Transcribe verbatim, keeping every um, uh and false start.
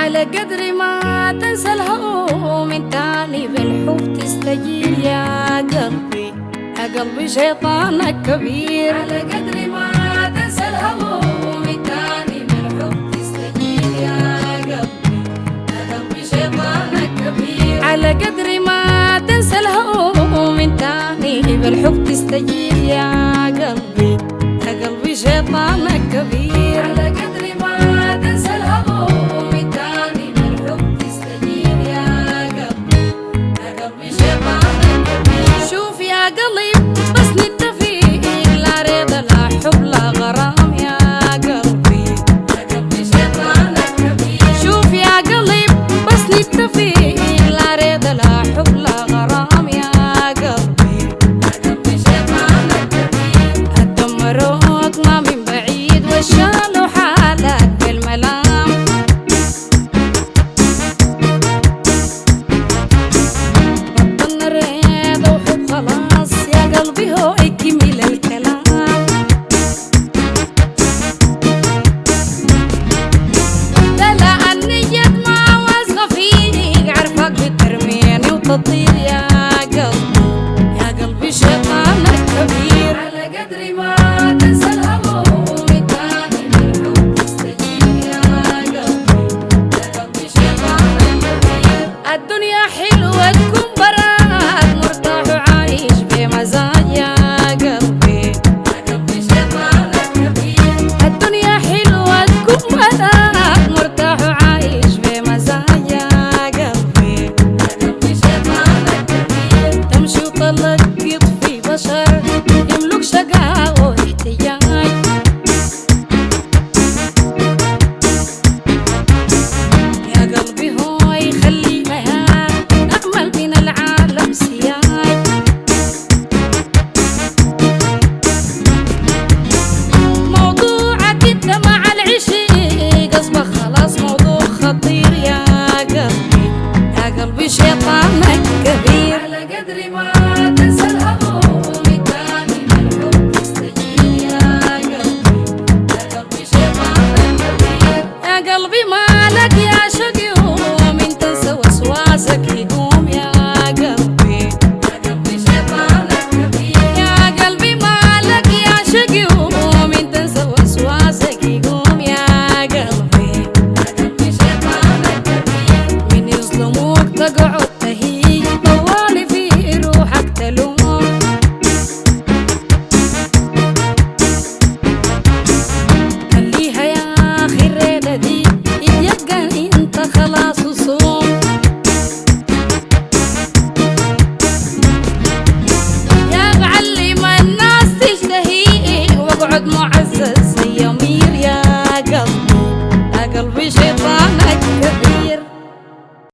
على قدر ما تنسى الهموم من تاني بالحب تستجيل يا قلبي، يا قلبي شيطانك كبير. على قدر ما تنسى الهموم من تاني بالحب تستجيل يا قلبي، يا قلبي شيطانك كبير. على قدر ما تنسى الهموم من تاني بالحب تستجيل يا قلبي،